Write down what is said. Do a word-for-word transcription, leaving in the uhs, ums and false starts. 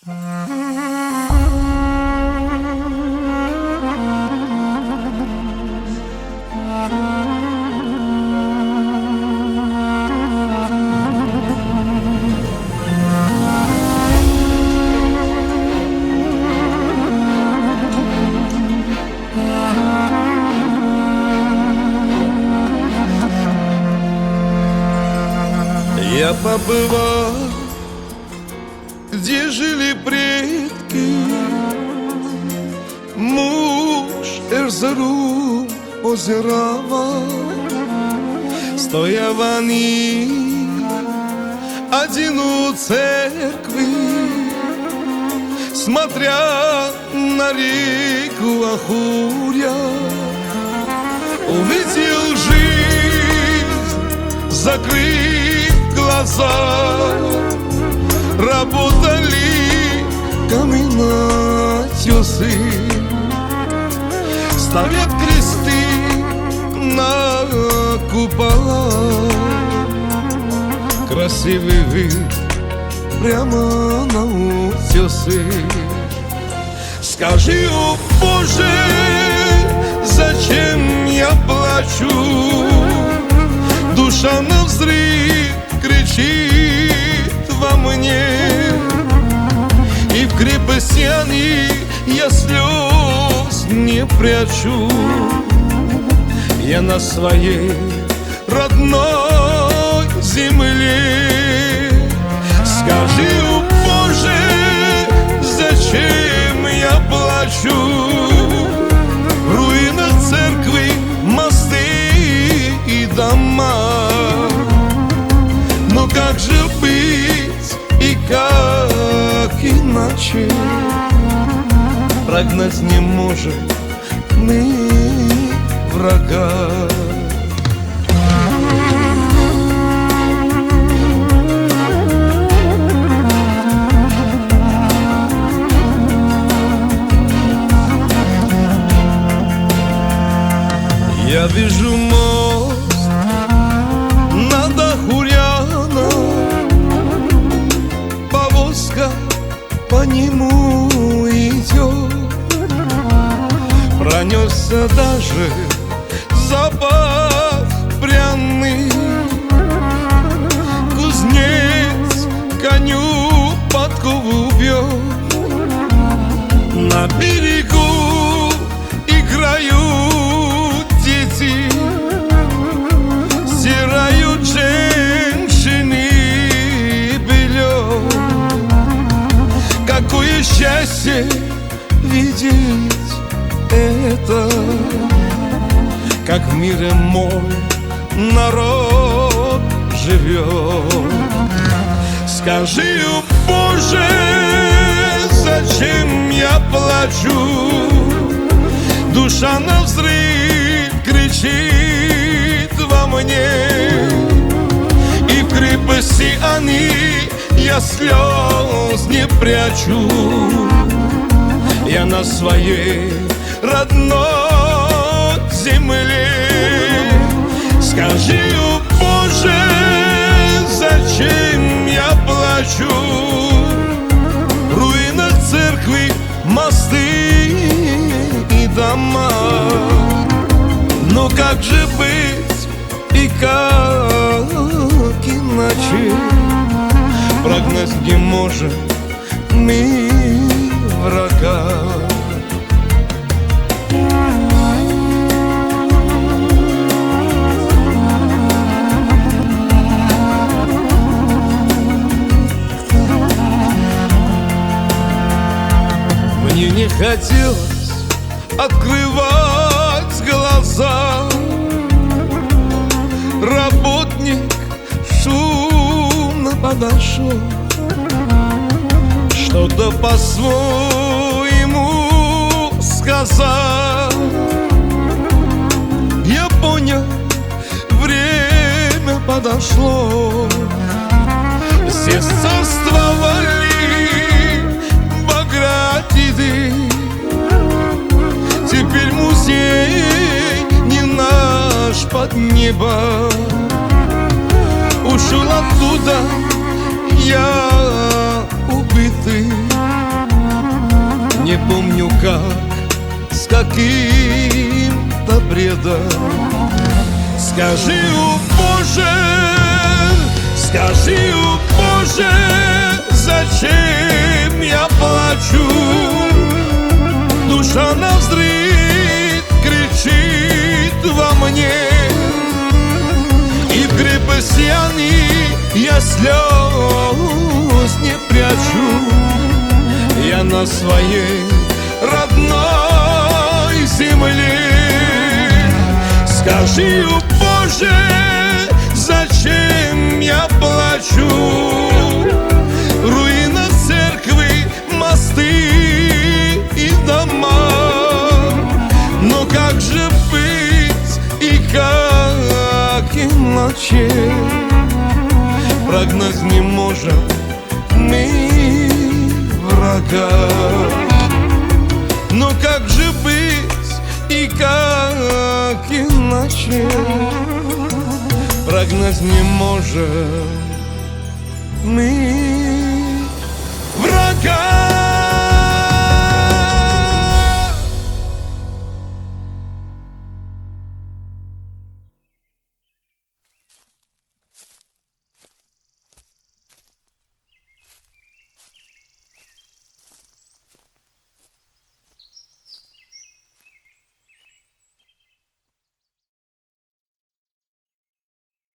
Я побывал, где жили предки. Муж Эрзерум озерава, стоя они один у церкви, смотря на реку Ахурья, увидел жизнь, закрыв глаза. Работали каменотесы, ставят кресты на купола. Красивый вид прямо на утесы. Скажи, о Боже, зачем я плачу? Душа навзрыд кричит во мне, и в крепости они я слез не прячу. Я на своей родной земле. Скажи, о Боже, зачем я плачу? Руины церкви, мосты и дома. Но как же быть и как иначе? Прогнать не может мы врага. Я вижу мост над Ахурьяном, повозка по нему идет. Пронесся даже запах пряный. Кузнец коню подкову бьет. На берегу играют дети, стирают женщины белье. Какое счастье видеть это, как в мире мой народ живет. Скажи, о Боже, зачем я плачу? Душа навзрыд кричит во мне, и в крепости они я слез не прячу. Я на своей родной земле. Скажи, о Боже, зачем я плачу? Руины церкви, мосты и дома. Но как же быть и как иначе? Прогнать не может мы врага. Мне не хотелось открывать глаза. Работник шумно подошел, что-то по-своему сказал. Я понял, время подошло. Здесь царствовали Багратиды. Теперь музей не наш под небо. Ушел оттуда я убитый. каким-то бредом. Скажи, о Боже, скажи, о Боже, зачем я плачу? Душа навзрыд кричит во мне, и в крепостяне я слез не прячу. Я на своей родной земле. Скажи, о Боже, зачем я плачу? Руина церкви, мосты и дома. Но как же быть и как иначе? Прогнать не можем мы врага. Но как же быть и как иначе? Прогнать не можем мы врага.